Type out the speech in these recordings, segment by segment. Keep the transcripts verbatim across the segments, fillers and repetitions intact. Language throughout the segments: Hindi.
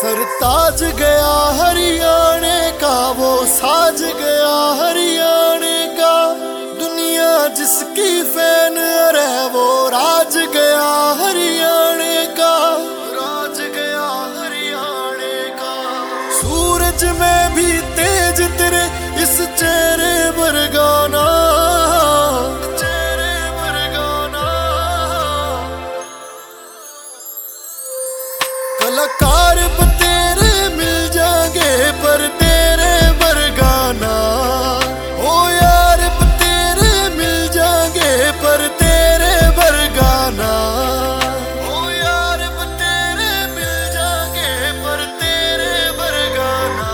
सरताज गया हरियाणे का, वो साज गया हरियाणे का। दुनिया जिसकी फैन अरे वो राज गया हरियाणे का, राज गया हरियाणे का। सूरज में भी तेज तेरे इस चेहरे पर गाना, चेहरे पर गाना। कलाकार तेरे मिल जाएंगे पर तेरे बरगाना, ओ यार तेरे मिल जाएंगे पर तेरे बरगाना, ओ यार तेरे मिल जाएंगे पर तेरे बरगाना।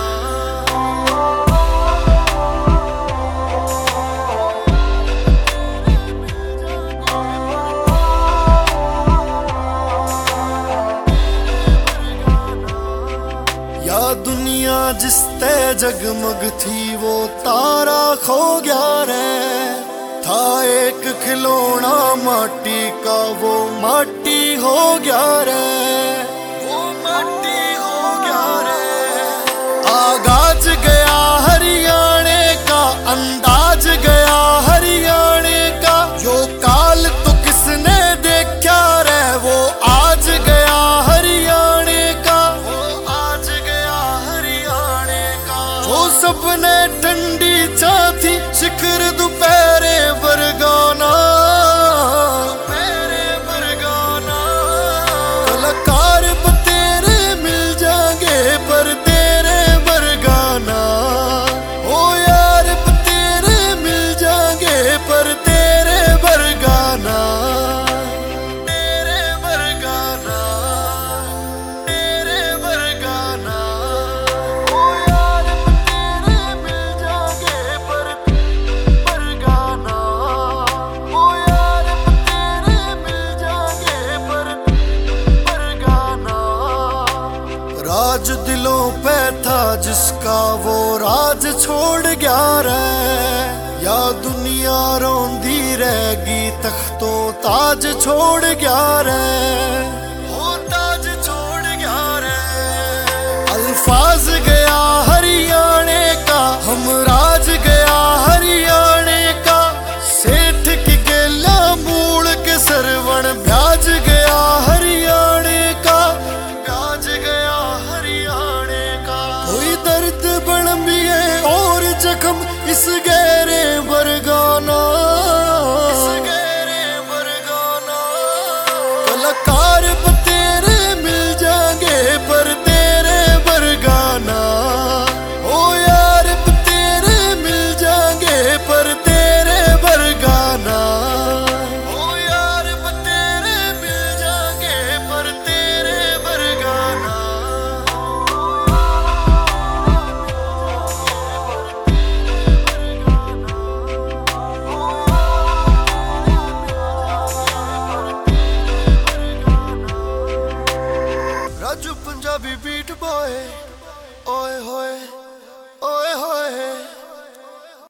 या दुनिया जिस ते जगमग थी वो तारा खो गया रे। था एक खिलौना माटी का वो माटी हो गया रे, वो माटी हो गया रे। आगाज गया हरियाणे का, अंदाज गया हरियाणे का। यो काल तो किसने देखा रे, वो आज गया हरियाणे का, वो आज गया हरियाणे का। जो सबने ठंडी चाथी शिखर दोपहरे बरगाना, दोपहरे बरगाना। कलाकार तेरे मिल जाएंगे पर तेरे बरगाना, ओ यार तेरे मिल जाएंगे पर तेरे बरगाना, तेरे बरगाना, तेरे बरगाना। ओ यार तेरे मिल जाएंगे पर बरगाना, ओ यार तेरे मिल जाएंगे पर बरगाना। राज दिलों पे था जिसका वो राज छोड़ गया रे। या दुनिया रोंदी रहेगी तख्तों ताज छोड़ गया रे, वो ताज छोड़ गया रे। अल्फाज गया हरियाणे का, हम राज गया हरियाणे का। सेठ की गेला मूल के सरवण ब्याज गया हरियाणे का, ब्याज गया हरियाणे का। कोई दर्द बड़मिए और जख्म इस गहरे